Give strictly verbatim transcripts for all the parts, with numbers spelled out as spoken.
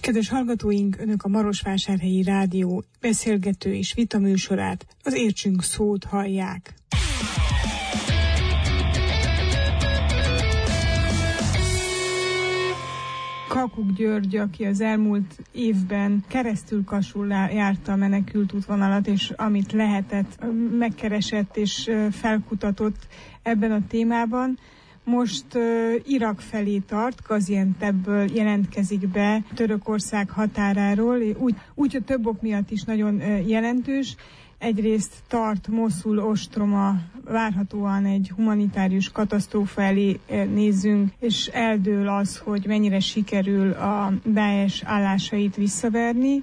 Kedves hallgatóink, Önök a Marosvásárhelyi Rádió beszélgető és vitaműsorát, az Értsünk Szót hallják. Kakuk György, aki az elmúlt évben keresztül-kasul járta a menekült útvonalat, és amit lehetett, megkeresett és felkutatott ebben a témában. Most uh, Irak felé tart, Gaziantebből jelentkezik be Törökország határáról, úgy, úgy hogy több ok miatt is nagyon uh, jelentős. Egyrészt tart Moszul ostroma, várhatóan egy humanitárius katasztrófa elé nézzünk, és eldől az, hogy mennyire sikerül a Daesh állásait visszaverni.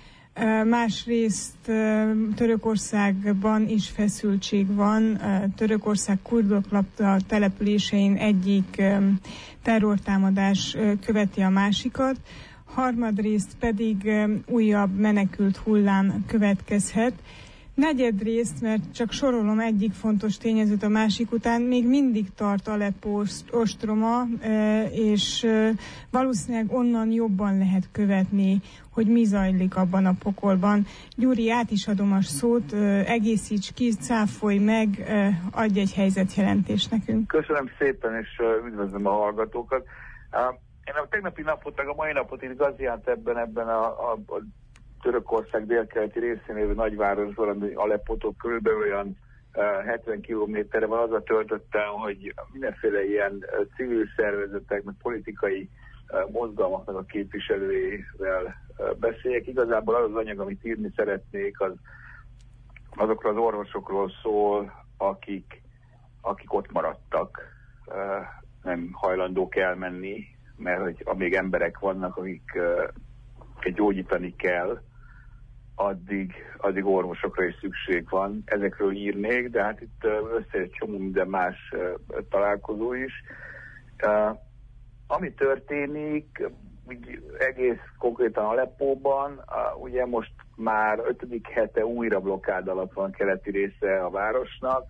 Másrészt Törökországban is feszültség van. Törökország kurdok lakta településein egyik terrortámadás követi a másikat. Harmadrészt pedig újabb menekült hullám következhet. Negyedrészt, mert csak sorolom egyik fontos tényezőt a másik után, még mindig tart Aleppo ostroma, és valószínűleg onnan jobban lehet követni, hogy mi zajlik abban a pokolban. Gyuri, át is adom a szót, egészíts ki, cáfolj meg, adj egy helyzetjelentést nekünk. Köszönöm szépen, és üdvözlöm a hallgatókat. Én a tegnapi napot, meg a mai napot itt Gaziantepben, ebben a, a, a Törökország délkeleti részén lévő nagyvárosban, ami Aleppótól körülbelül olyan hetven kilométerre van, azzal töltöttem, hogy mindenféle ilyen civil szervezetek, meg politikai mozgalmaknak a képviselőivel beszéljek. Igazából az az anyag, amit írni szeretnék, az azokról az orvosokról szól, akik, akik ott maradtak, nem hajlandók elmenni, mert hogy amíg emberek vannak, akik gyógyítani kell, addig, addig orvosokra is szükség van. Ezekről írnék, de hát itt össze egy csomó minden más találkozó is. Uh, ami történik, úgy egész konkrétan Aleppóban, uh, ugye most már ötödik hete újra blokkád alatt van a keleti része a városnak.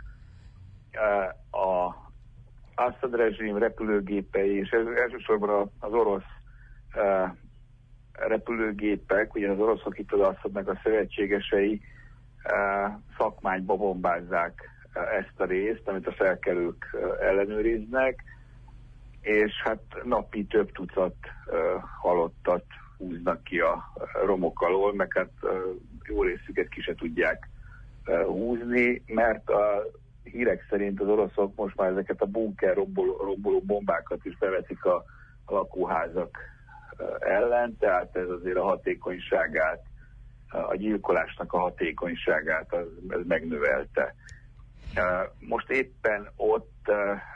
Uh, a Assad rezsim repülőgépei, és ez elsősorban az orosz uh, repülőgépek, ugye az oroszok itt az Assadnak a szövetségesei uh, szakmányba bombázzák uh, ezt a részt, amit a felkelők uh, ellenőriznek, és hát napi több tucat uh, halottat húznak ki a romok alól, meg hát uh, jó részüket ki se tudják uh, húzni, mert a hírek szerint az oroszok most már ezeket a bunker romboló, romboló bombákat is beveszik a, a lakóházak ellen, tehát ez azért a hatékonyságát, a gyilkolásnak a hatékonyságát az, ez megnövelte. Most éppen ott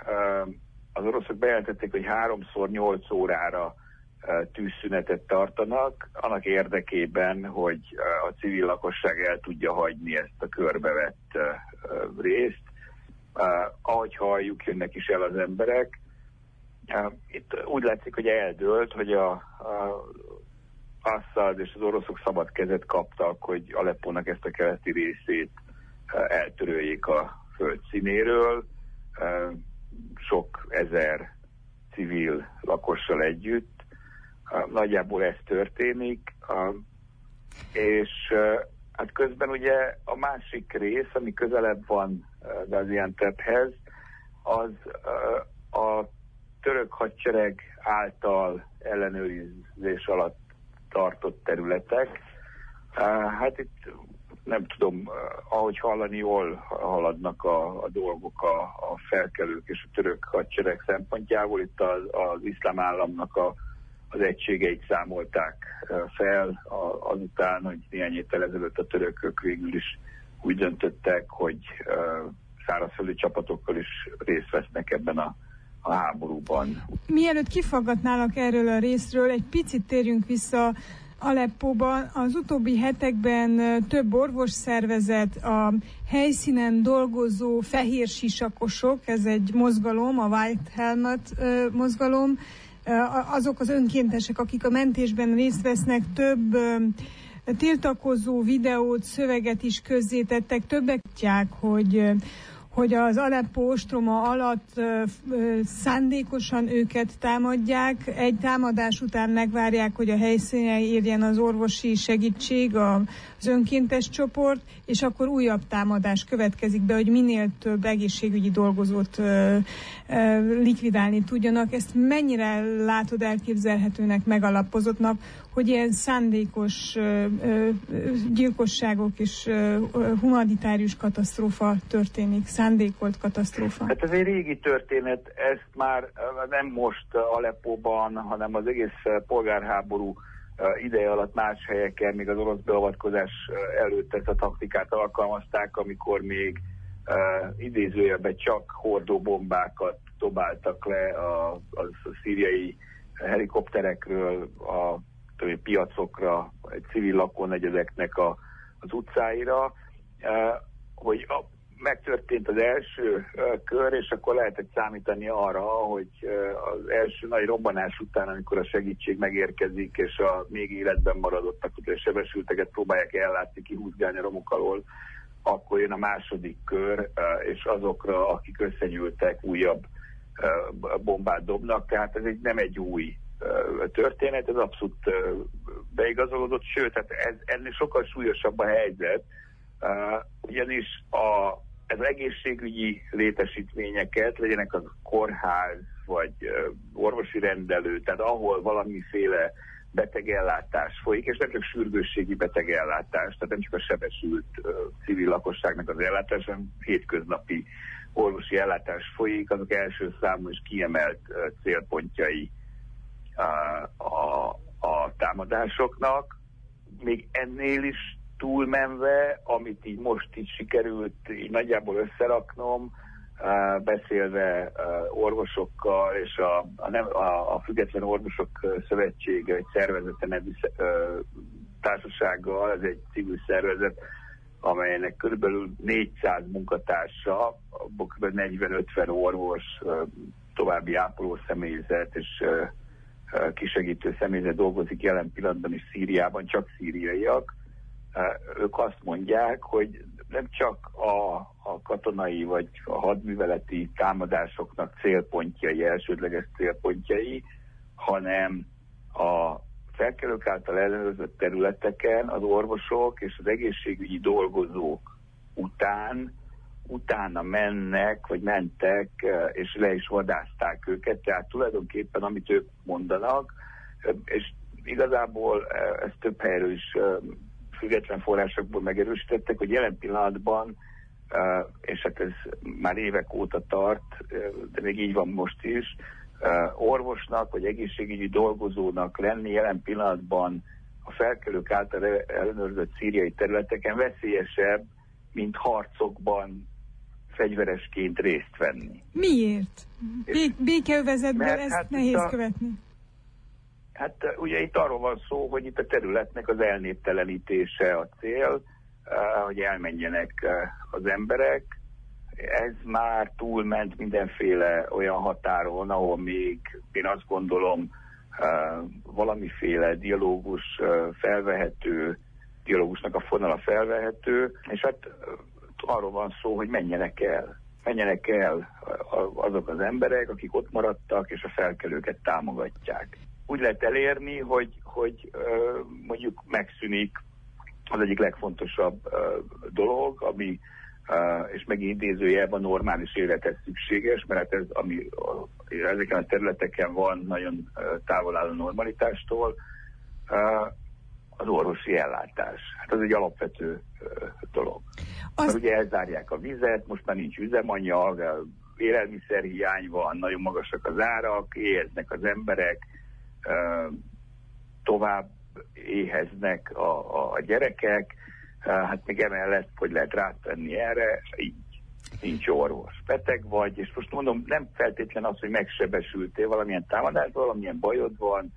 az oroszok bejelentették, hogy háromszor nyolc órára tűzszünetet tartanak, annak érdekében, hogy a civil lakosság el tudja hagyni ezt a körbevett részt. Ahogy halljuk, jönnek is el az emberek. Itt úgy látszik, hogy eldőlt, hogy a, a Assad és az oroszok szabad kezet kaptak, hogy Aleppónak ezt a keleti részét eltöröljék a föld színéről, sok ezer civil lakossal együtt. Nagyjából ez történik, és hát közben ugye a másik rész, ami közelebb van Gaziantephez, az a török hadsereg által ellenőrizés alatt tartott területek. Hát itt nem tudom, ahogy hallani, jól haladnak a, a dolgok a, a felkelők és a török hadsereg szempontjából. Itt az, az iszlám államnak a, az egységeit számolták fel azután, hogy néhány héttel ezelőtt a törökök végül is úgy döntöttek, hogy szárazföldi csapatokkal is részt vesznek ebben a a háborúban. Mielőtt kifaggatnálak erről a részről, egy picit térjünk vissza Aleppóban. Az utóbbi hetekben több orvosszervezet, a helyszínen dolgozó fehér sisakosok, ez egy mozgalom, a White Helmet mozgalom, azok az önkéntesek, akik a mentésben részt vesznek, több tiltakozó videót, szöveget is közzétettek, többek tudják, hogy hogy az Aleppo ostroma alatt ö, ö, szándékosan őket támadják, egy támadás után megvárják, hogy a helyszínen érjen az orvosi segítség, a, az önkéntes csoport, és akkor újabb támadás következik be, hogy minél több egészségügyi dolgozót ö, ö, likvidálni tudjanak. Ezt mennyire látod elképzelhetőnek, megalapozottnak, hogy ilyen szándékos ö, ö, gyilkosságok és ö, humanitárius katasztrófa történik, szándékolt katasztrófa? Hát ez egy régi történet, ezt már nem most Aleppóban, hanem az egész polgárháború ideje alatt más helyeken, még az orosz beavatkozás előtt ezt a taktikát alkalmazták, amikor még uh, idézőjelben csak hordóbombákat dobáltak le a, a szíriai helikopterekről a piacokra, egy civil lakónegyedeknek a, az utcáira, uh, hogy a, megtörtént az első uh, kör, és akkor lehetett számítani arra, hogy uh, az első nagy robbanás után, amikor a segítség megérkezik, és a még életben maradottak, és sebesülteket próbálják ellátni, kihúzgálni a romok alól, akkor jön a második kör, uh, és azokra, akik összegyűltek, újabb uh, bombát dobnak. Tehát ez egy, nem egy új uh, történet, ez abszolút uh, beigazolódott, sőt, tehát ez, ennél sokkal súlyosabb a helyzet, uh, ugyanis a ez egészségügyi létesítményeket, legyenek az kórház, vagy uh, orvosi rendelő, tehát ahol valamiféle betegellátás folyik, és nem csak sürgősségi betegellátás, tehát nem csak a sebesült uh, civil lakosságnak az ellátás, hanem hétköznapi orvosi ellátás folyik, azok első számú és kiemelt uh, célpontjai uh, a, a támadásoknak. Még ennél is túlmenve, amit így most így sikerült így nagyjából összeraknom, uh, beszélve uh, orvosokkal, és a, a, nem, a, a Független Orvosok Szövetsége, egy szervezete nevű uh, társasággal, ez egy civil szervezet, amelynek körülbelül négyszáz munkatársa, abból kb. negyven-ötven orvos, uh, további ápoló személyzet és uh, uh, kisegítő személyzet dolgozik jelen pillanatban is Szíriában, csak szíriaiak. Uh, ők azt mondják, hogy nem csak a, a katonai vagy a hadműveleti támadásoknak célpontjai, elsődleges célpontjai, hanem a felkelők által ellenőrzött területeken az orvosok és az egészségügyi dolgozók után, utána mennek, vagy mentek, és le is vadászták őket. Tehát tulajdonképpen, amit ők mondanak, és igazából ez több helyről is független forrásokból megerősítettek, hogy jelen pillanatban, és hát ez már évek óta tart, de még így van most is, orvosnak vagy egészségügyi dolgozónak lenni jelen pillanatban a felkelők által ellenőrzött szíriai területeken veszélyesebb, mint harcokban fegyveresként részt venni. Miért? Bé- békeövezetben ezt hát nehéz a... követni. Hát ugye itt arról van szó, hogy itt a területnek az elnéptelenítése a cél, hogy elmenjenek az emberek. Ez már túlment mindenféle olyan határon, ahol még én azt gondolom valamiféle dialógus felvehető, dialógusnak a fonala felvehető, és hát arról van szó, hogy menjenek el. Menjenek el azok az emberek, akik ott maradtak, és a felkelőket támogatják. Úgy lehet elérni, hogy, hogy mondjuk megszűnik az egyik legfontosabb dolog, ami, és megint idézőjelben normális élethez szükséges, mert ez, ami ezeken a területeken van, nagyon távol áll a normalitástól, az orvosi ellátás. Hát ez egy alapvető dolog. Azt... Mert ugye elzárják a vizet, most már nincs üzemanyag, élelmiszerhiány van, nagyon magasak az árak, éheznek az emberek, tovább éheznek a, a, a gyerekek, hát még emellett, hogy lehet rátenni erre, így nincs orvos. Beteg vagy, és most mondom, nem feltétlen az, hogy megsebesültél, valamilyen támadás, valamilyen bajod van,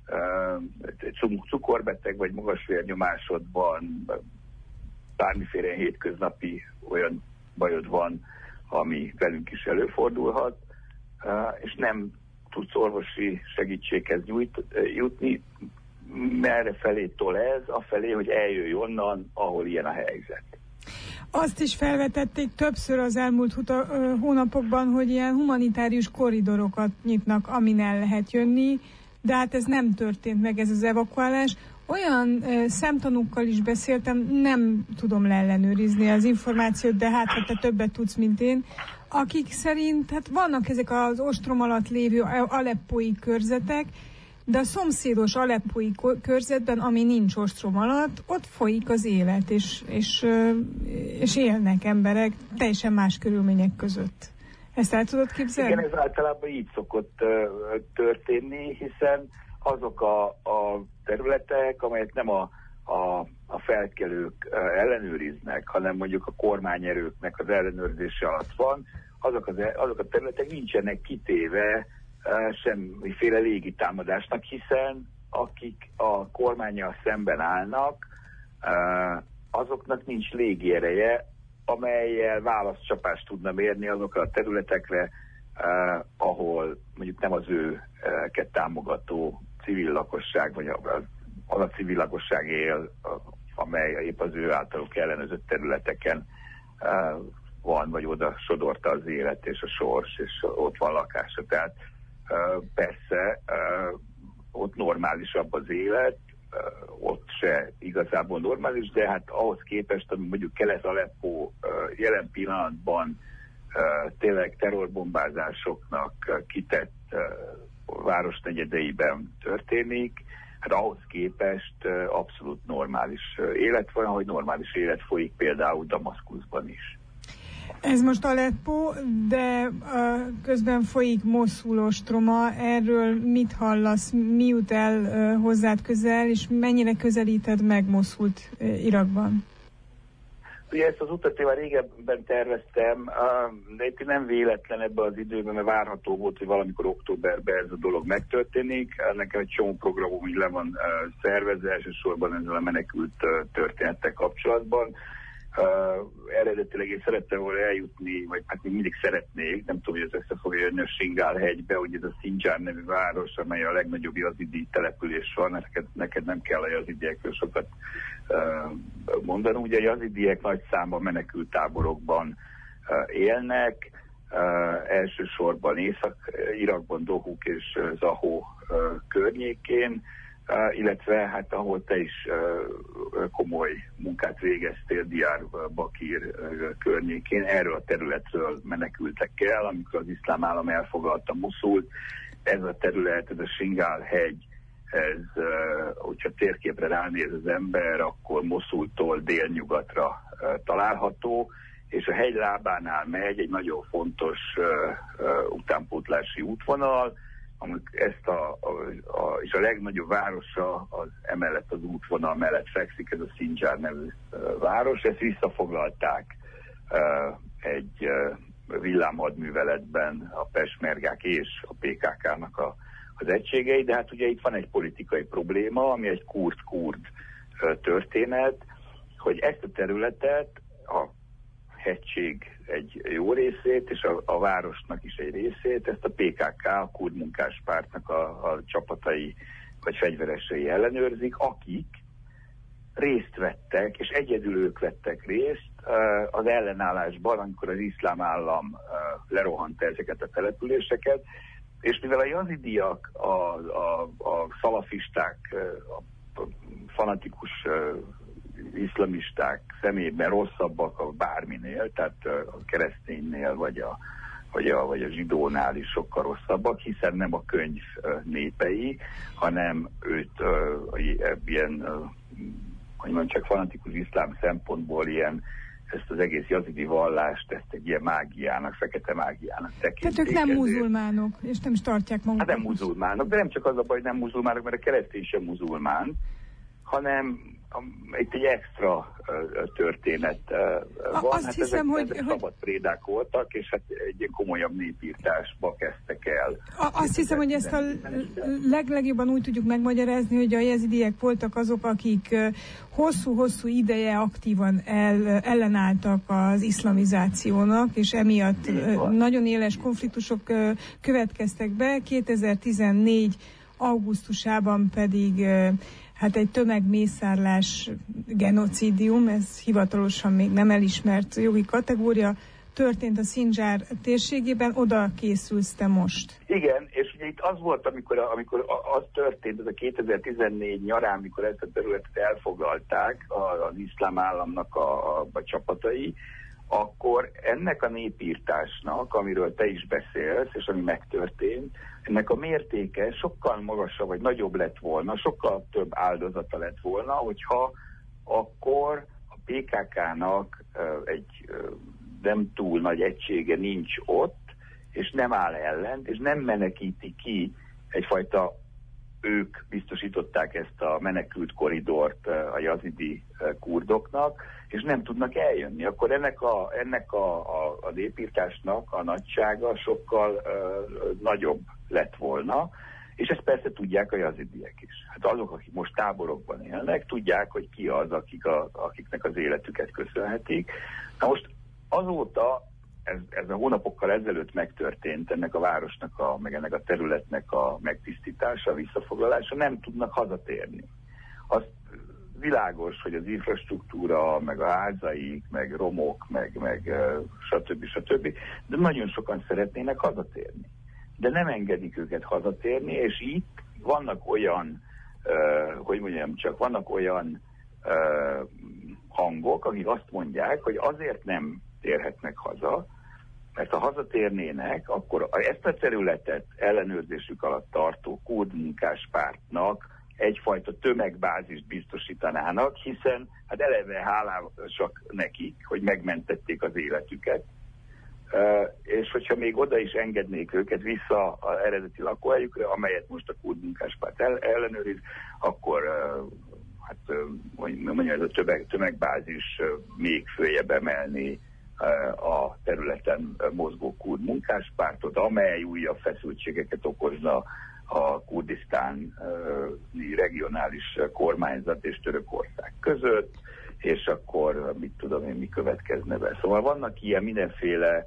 cukorbeteg vagy magas vérnyomásod van, bármiféle hétköznapi olyan bajod van, ami velünk is előfordulhat, és nem tudsz orvosi segítséghez nyújt, jutni, merre felé tol ez, afelé, hogy eljöjj onnan, ahol ilyen a helyzet. Azt is felvetették többször az elmúlt huta, hónapokban, hogy ilyen humanitárius korridorokat nyitnak, amin el lehet jönni, de hát ez nem történt meg, ez az evakuálás. Olyan ö, szemtanúkkal is beszéltem, nem tudom leellenőrizni az információt, de hát, ha te többet tudsz, mint én, akik szerint, hát vannak ezek az ostrom alatt lévő aleppói körzetek, de a szomszédos aleppói körzetben, ami nincs ostrom alatt, ott folyik az élet, és, és, és élnek emberek teljesen más körülmények között. Ezt el tudod képzelni? Igen, ez általában így szokott uh, történni, hiszen azok a, a területek, amelyek nem a, a, a felkelők uh, ellenőriznek, hanem mondjuk a kormányerőknek az ellenőrzése alatt van, azok, az, azok a területek nincsenek kitéve uh, semmiféle légitámadásnak, hiszen akik a kormánnyal szemben állnak, uh, azoknak nincs légiereje, amellyel válaszcsapást tudna mérni azokra a területekre, uh, ahol mondjuk nem az őket támogató civil lakosság, vagy az, az a civil lakosság él, amely épp az ő általuk ellenőrzött területeken uh, van, vagy oda sodorta az élet és a sors, és ott van lakása. Tehát uh, persze uh, ott normálisabb az élet, uh, ott se igazából normális, de hát ahhoz képest, ami mondjuk Kelet-Aleppó uh, jelen pillanatban uh, tényleg terrorbombázásoknak uh, kitett uh, városnegyedeiben történik, hát ahhoz képest uh, abszolút normális uh, élet van, ahogy normális élet folyik például Damaszkuszban is. Ez most Aleppó, de uh, közben folyik Moszul ostroma. Erről mit hallasz, mi jut el uh, hozzád közel, és mennyire közelíted meg Moszult uh, Irakban? Ugye ezt az utat én már régebben terveztem, uh, de itt nem véletlen ebben az időben, mert várható volt, hogy valamikor októberben ez a dolog megtörténik. Nekem egy csomó programom így le van uh, szervezve, elsősorban ezzel a menekült uh, történettel kapcsolatban. Uh, eredetileg én szerettem volna eljutni, vagy hát még mindig szeretnék, nem tudom, hogy ez össze fogja jönni a Singál-hegybe, ugye ez a Szindzsár nevű város, amely a legnagyobb jazidi település van, neked, neked nem kell a jazidiekről sokat uh, mondani. Ugye a jazidiek nagy számban menekült táborokban uh, élnek, uh, elsősorban Észak-Irakban, Dohuk és uh, Zahó uh, környékén, Uh, illetve hát ahol te is uh, komoly munkát végeztél Diyarbakir uh, környékén, erről a területről menekültek el, amikor az iszlám állam elfoglalta Moszult. Ez a terület, ez a Singál-hegy, ez, uh, hogyha térképre ránéz az ember, akkor Moszultól délnyugatra uh, található, és a hegy lábánál megy egy nagyon fontos uh, uh, utánpótlási útvonal, ezt a, a, a, és a legnagyobb városa az emellett az útvonal mellett fekszik, ez a Szindzsár nevű uh, város. Ezt visszafoglalták uh, egy uh, villámhadműveletben a pesmergák és a pé ká ká-nak a, az egységei, de hát ugye itt van egy politikai probléma, ami egy kurd-kurd uh, történet, hogy ezt a területet a hegység egy jó részét, és a, a városnak is egy részét, ezt a pé ká ká, a kurd munkáspártnak a, a csapatai vagy fegyveresei ellenőrzik, akik részt vettek, és egyedül ők vettek részt uh, az ellenállásban, amikor az iszlám állam uh, lerohant ezeket a településeket, és mivel a jazidiak, a, a, a szalafisták, a fanatikus uh, iszlamisták szemében rosszabbak a bárminél, tehát a kereszténynél vagy a, vagy, a, vagy a zsidónál is sokkal rosszabbak, hiszen nem a könyv népei, hanem őt uh, ilyen, uh, hogy mondjam, csak fanatikus iszlám szempontból ilyen ezt az egész jazidi vallást, ezt egy ilyen mágiának, fekete mágiának tekintik. Tehát ők nem ezért muzulmánok, és nem is tartják magukat. Hát nem muzulmánok, de nem csak az a baj, hogy nem muzulmánok, mert a keresztény sem muzulmán, hanem itt egy extra uh, történet uh, van. Azt hát hiszem, ezek, hogy, ezek hogy szabad prédák voltak, és hát egy ilyen komolyabb népírtásba kezdtek el. A, azt hiszem, hogy ezt a leg, legjobban úgy tudjuk megmagyarázni, hogy a jezidiek voltak azok, akik hosszú-hosszú ideje aktívan el, ellenálltak az iszlamizációnak, és emiatt nagyon éles konfliktusok következtek be. kétezer-tizennégy augusztusában pedig hát egy tömegmészárlás, genocidium, ez hivatalosan még nem elismert jogi kategória, történt a Szindzsár térségében, oda készülsz te most. Igen, és ugye itt az volt, amikor, amikor az történt, ez a kétezer-tizennégy nyarán, amikor ezt a területet elfoglalták az iszlám államnak a, a, a csapatai, akkor ennek a népírtásnak, amiről te is beszélsz, és ami megtörtént, ennek a mértéke sokkal magasabb, vagy nagyobb lett volna, sokkal több áldozata lett volna, hogyha akkor a pé ká ká-nak egy nem túl nagy egysége nincs ott, és nem áll ellen, és nem menekíti ki egyfajta, ők biztosították ezt a menekült koridort a jazidi kurdoknak, és nem tudnak eljönni. Akkor ennek a, ennek a, a, a népírtásnak a nagysága sokkal uh, nagyobb lett volna, és ezt persze tudják a jazidiek is. Hát azok, akik most táborokban élnek, tudják, hogy ki az, akik a, akiknek az életüket köszönhetik. Na most azóta, ez, ez a hónapokkal ezelőtt megtörtént ennek a városnak, a, meg ennek a területnek a megtisztítása, a visszafoglalása, nem tudnak hazatérni. Az világos, hogy az infrastruktúra, meg a házaik, meg romok, meg, meg stb. stb. De nagyon sokan szeretnének hazatérni. De nem engedik őket hazatérni, és itt vannak olyan, uh, hogy mondjam, csak vannak olyan uh, hangok, akik azt mondják, hogy azért nem térhetnek haza, mert ha hazatérnének, akkor ezt a területet ellenőrzésük alatt tartó kurd munkáspártnak egyfajta tömegbázist biztosítanának, hiszen hát eleve hálásak nekik, hogy megmentették az életüket, uh, és hogyha még oda is engednék őket vissza az eredeti lakóhelyükre, amelyet most a kurd munkáspárt el, ellenőriz, akkor uh, hát uh, mondja, ez a tömeg, tömegbázis uh, még följebb emelni a területen mozgó kurd munkáspártot, amely újabb feszültségeket okozna a kurdisztáni regionális kormányzat és Törökország között, és akkor mit tudom én, mi következne be. Szóval vannak ilyen mindenféle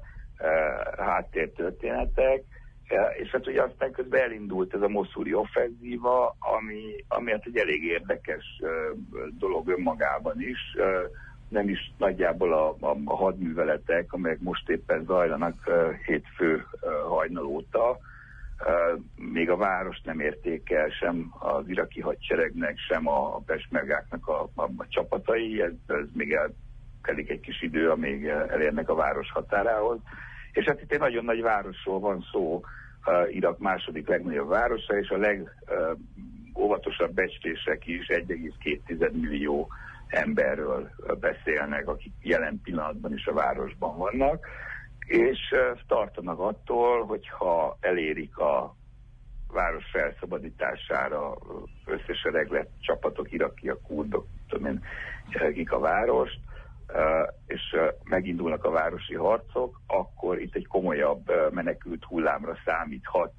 háttértörténetek, és hát ugye aztán közben elindult ez a moszuli offenzíva, ami, ami hát egy elég érdekes dolog önmagában is. Nem is nagyjából a, a, a hadműveletek, amelyek most éppen zajlanak uh, hétfő uh, hajnal óta. Uh, még a várost nem érték el sem az iraki hadseregnek, sem a, a pesmergáknak a, a, a csapatai. Ez, ez még eltelik egy kis idő, amíg elérnek a város határához. És hát itt egy nagyon nagy városról van szó, uh, Irak második legnagyobb városa, és a legóvatosabb uh, becslések is egy egész két millió emberről beszélnek, akik jelen pillanatban is a városban vannak, és tartanak attól, hogyha elérik a város felszabadítására összesereglett csapatok, irakiak, kurdok, tudom én, akik a várost, és megindulnak a városi harcok, akkor itt egy komolyabb menekült hullámra számíthat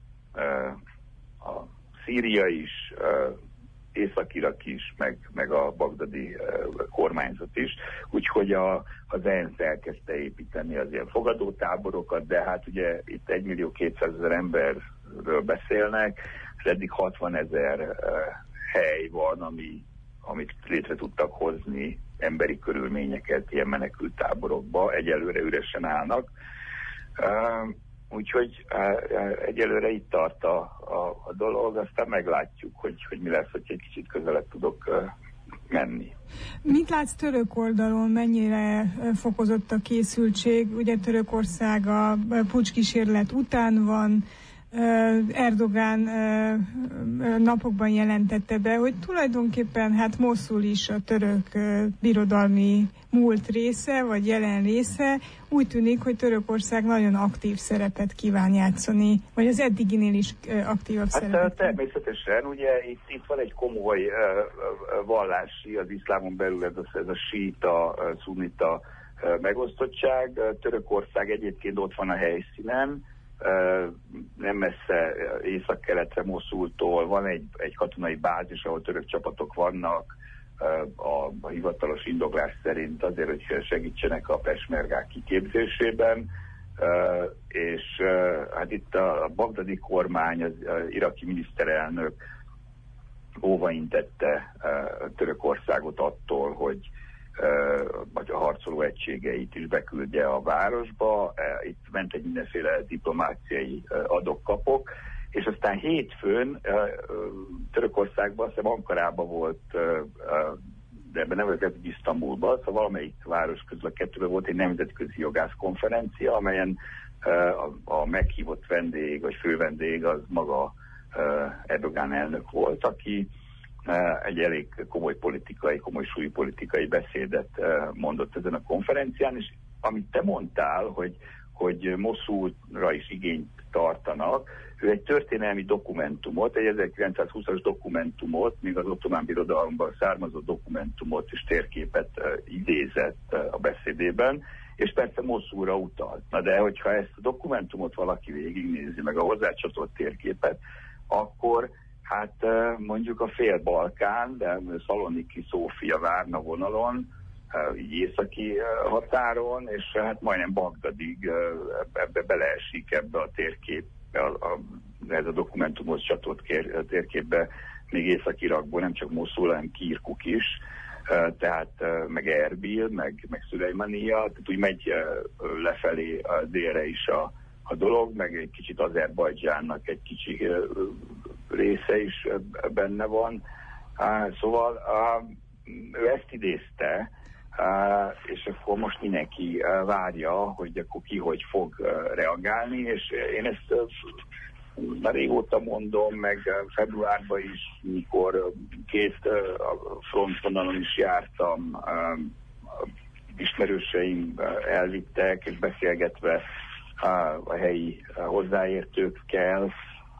a Szíria is, Észak-Irak is, meg, meg a bagdadi uh, kormányzat is. Úgyhogy a, az é en es elkezdte építeni az ilyen fogadótáborokat, de hát ugye itt egy millió kétszázezer emberről beszélnek, és eddig hatvanezer uh, hely van, ami, amit létre tudtak hozni, emberi körülményeket ilyen menekült táborokba, egyelőre üresen állnak. Uh, Úgyhogy egyelőre itt tart a, a, a dolog, aztán meglátjuk, hogy, hogy mi lesz, hogy egy kicsit közelebb tudok uh, menni. Mit látsz török oldalon, mennyire fokozott a készültség? Ugye Törökország a pucskísérlet után van, Erdogan napokban jelentette be, hogy tulajdonképpen hát Moszul is a török birodalmi múlt része, vagy jelen része. Úgy tűnik, hogy Törökország nagyon aktív szerepet kíván játszani, vagy az eddiginél is aktívabb hát, szerepet. Természetesen, ugye itt, itt van egy komoly uh, vallási, az iszlámon belül ez a, ez a síita, uh, szunita uh, megosztottság. Uh, Törökország egyébként ott van a helyszínen, Uh, nem messze uh, észak-keletre Moszultól, van egy, egy katonai bázis, ahol török csapatok vannak, uh, a, a hivatalos indoklás szerint azért, hogy segítsenek a pesmergák kiképzésében, uh, és uh, hát itt a, a bagdadi kormány, az uh, iraki miniszterelnök óvaintette Törökországot attól, hogy vagy a harcoló egységeit is beküldje a városba. Itt ment egy mindenféle diplomáciai adok-kapok, és aztán hétfőn Törökországban, azt hiszem Ankarában volt, de ebben nem volt Isztambulban, szóval valamelyik város közül a kettőben volt egy nemzetközi jogászkonferencia, amelyen a, a meghívott vendég, vagy fővendég az maga Erdogan elnök volt, aki egy elég komoly politikai, komoly súlyú politikai beszédet mondott ezen a konferencián, és amit te mondtál, hogy, hogy Moszulra is igényt tartanak, ő egy történelmi dokumentumot, egy ezerkilencszázhúszas dokumentumot, még az ottomán birodalomban származó dokumentumot és térképet idézett a beszédében, és persze Moszulra utalt. Na de hogyha ezt a dokumentumot valaki végignézi, meg a hozzácsatolt térképet, akkor hát mondjuk a fél Balkán, de Szaloniki, Szófia, Várna vonalon, így északi határon, és hát majdnem Bagdadig ebbe beleesik ebbe a térképbe, a, a, ez a dokumentumhoz csatolt kér, térképbe, még Észak-Irakból nem csak Moszul, hanem Kirkuk is, tehát meg Erbil, meg, meg Szülejmania, tehát úgy megy lefelé délre is a, a dolog, meg egy kicsit Azerbajdzsánnak egy kicsi része is benne van. Szóval ő ezt idézte, és akkor most mindenki várja, hogy akkor ki hogy fog reagálni, és én ezt már régóta mondom, meg februárban is, mikor két frontvonalon is jártam, ismerőseim elvittek, és beszélgetve a helyi hozzáértőkkel,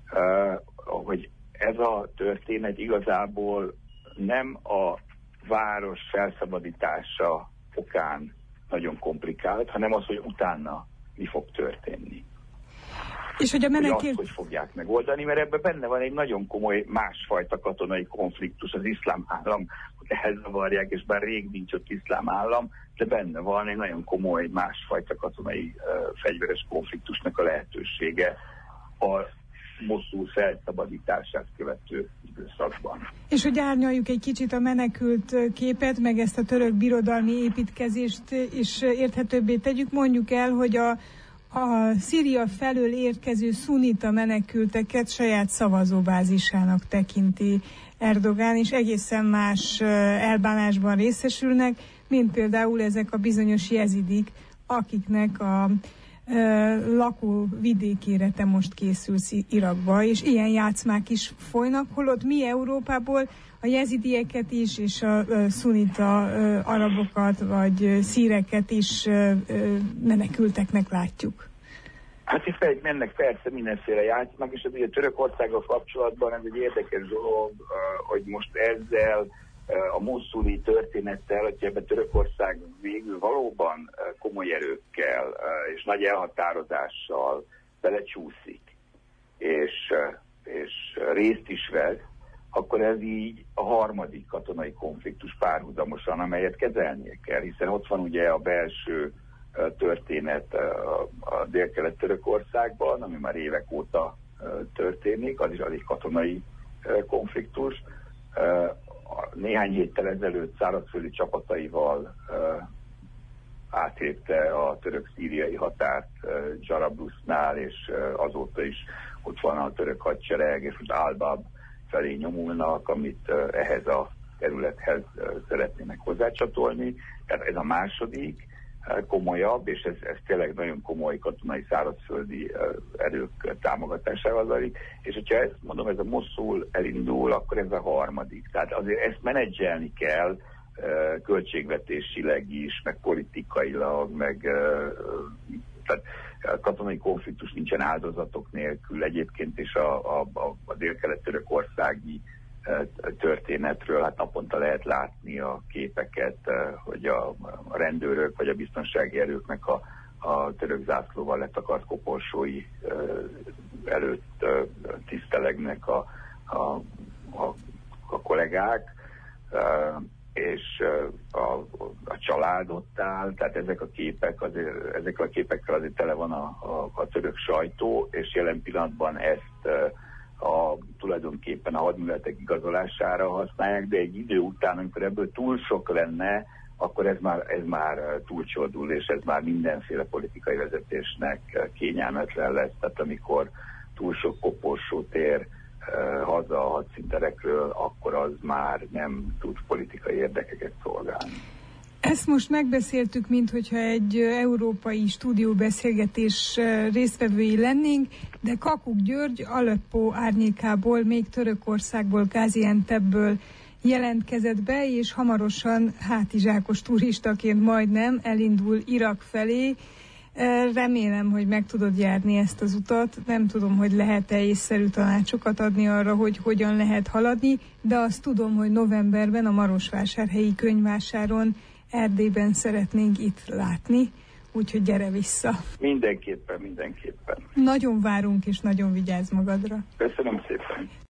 hogy ez a történet igazából nem a város felszabadítása okán nagyon komplikált, hanem az, hogy utána mi fog történni. És hogy a menekült... Hogy azt, hogy fogják megoldani, mert ebben benne van egy nagyon komoly másfajta katonai konfliktus, az iszlám állam, hogy elzavarják, és bár rég nincs ott iszlám állam, de benne van egy nagyon komoly másfajta katonai uh, fegyveres konfliktusnak a lehetősége a Moszul felszabadítását követő időszakban. És hogy árnyaljuk egy kicsit a menekült képet, meg ezt a török birodalmi építkezést is érthetőbbé tegyük, mondjuk el, hogy a, a Szíria felől érkező szunita menekülteket saját szavazóbázisának tekinti Erdogan, és egészen más elbánásban részesülnek, mint például ezek a bizonyos jezidik, akiknek a lakó vidékére te most készülsz Irakba, és ilyen játszmák is folynak, holott mi Európából a jezidieket is, és a szunita arabokat, vagy szíreket is menekülteknek látjuk. Hát itt mennek persze mindenféle játszmák, és ez ugye Törökországgal kapcsolatban ez egy érdekes dolog, hogy most ezzel a moszuli történettel, hogy ebben Törökország végül valóban komoly erőkkel és nagy elhatározással belecsúszik, és, és részt is vesz, akkor ez így a harmadik katonai konfliktus párhuzamosan, amelyet kezelnie kell, hiszen ott van ugye a belső történet a Délkelet-Törökországban, ami már évek óta történik, az is az egy katonai konfliktus. Néhány héttel ezelőtt szárazföldi csapataival uh, átlépte a török-szíriai határt uh, Jarablusznál, és uh, azóta is ott van a török hadsereg, és az Al-Bab felé nyomulnak, amit uh, ehhez a területhez uh, szeretnének hozzácsatolni. Tehát ez a második uh, komolyabb, és ez, ez tényleg nagyon komoly katonai szárazföldi uh, erők támogatásával zajlik. És hogyha ezt mondom, ez a Moszul elindul, akkor ez a harmadik. Tehát azért ezt menedzselni kell uh, költségvetésileg is, meg politikailag, meg uh, tehát a katonai konfliktus nincsen áldozatok nélkül egyébként, és a, a, a, a délkelet-törökországi történetről, hát naponta lehet látni a képeket, hogy a, a rendőrök vagy a biztonsági erőknek a, a török zászlóval letakart koporsói előtt tisztelegnek a, a, a, a kollégák, és a, a család ott áll, tehát ezek a képek, azért, ezekkel a képekkel azért tele van a, a, a török sajtó, és jelen pillanatban ezt a, tulajdonképpen a hadműveletek igazolására használják, de egy idő után, amikor ebből túl sok lenne, akkor ez már, ez már túlcsordul, és ez már mindenféle politikai vezetésnek kényelmetlen lesz. Tehát amikor túl sok koporsó tér uh, haza a hadszínterekről, akkor az már nem tud politikai érdekeket szolgálni. Ezt most megbeszéltük, minthogyha egy európai stúdióbeszélgetés résztvevői lennénk, de Kakuk György Aleppó árnyékából, még Törökországból, Gaziantepből jelentkezett be, és hamarosan hátizsákos turistaként majdnem elindul Irak felé. Remélem, hogy meg tudod járni ezt az utat. Nem tudom, hogy lehet-e észszerű tanácsokat adni arra, hogy hogyan lehet haladni, de azt tudom, hogy novemberben a Marosvásárhelyi könyvvásáron Erdélyben szeretnénk itt látni, úgyhogy gyere vissza. Mindenképpen, mindenképpen. Nagyon várunk, és nagyon vigyázz magadra. Köszönöm szépen.